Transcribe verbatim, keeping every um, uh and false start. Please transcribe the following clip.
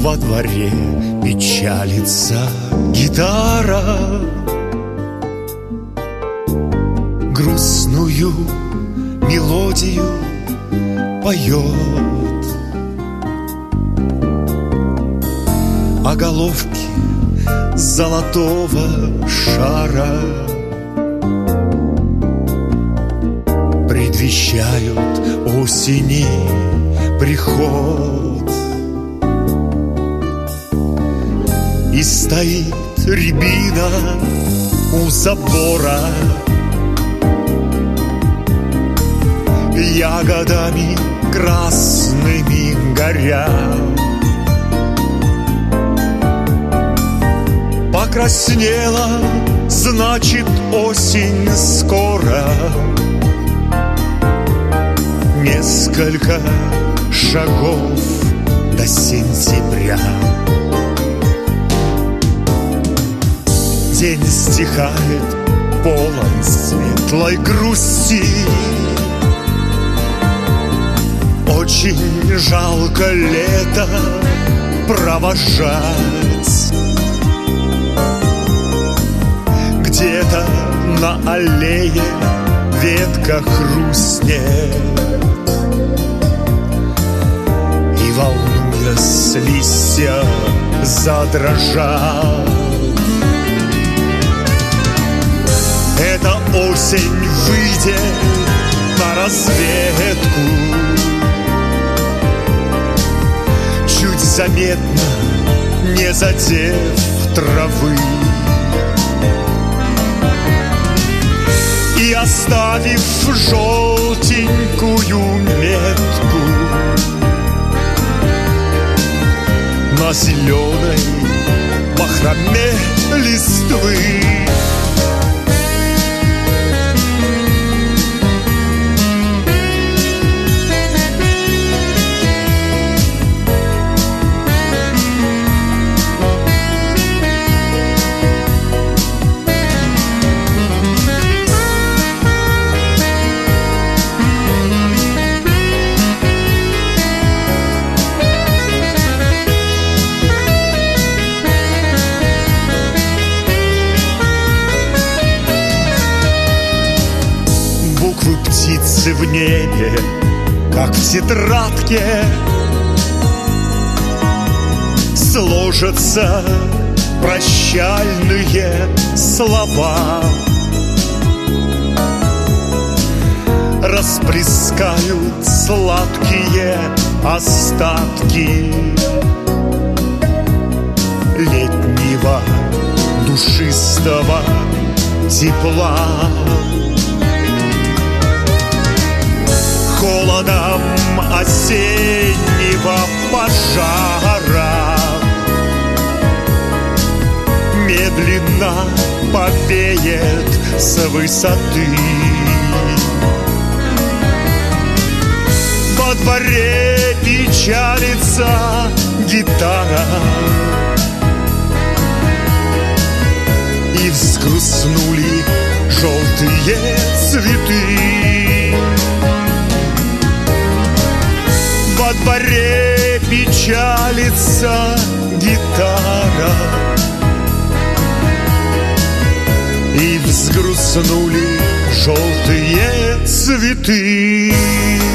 Во дворе печалится гитара, грустную мелодию поет. А головки золотого шара предвещают осени приход. И стоит рябина у забора, ягодами красными горя. Покраснела, значит, осень скоро. Несколько шагов до сентября. День стихает, полон светлой грусти. Очень жалко лето провожать. Где-то на аллее ветка хрустнет, и, волнуясь, листья задрожат. Эта осень выйдет на разведку, чуть заметно, не задев травы, и оставив желтенькую метку на зеленой бахроме листвы. Птицы в небе, как в тетрадке, сложатся прощальные слова, расплескают сладкие остатки летнего душистого тепла. Холодом осеннего пожара медленно повеет с высоты. Во дворе печалится гитара, и взгрустнули желтые цветы. Во дворе печалится гитара, и взгрустнули желтые цветы.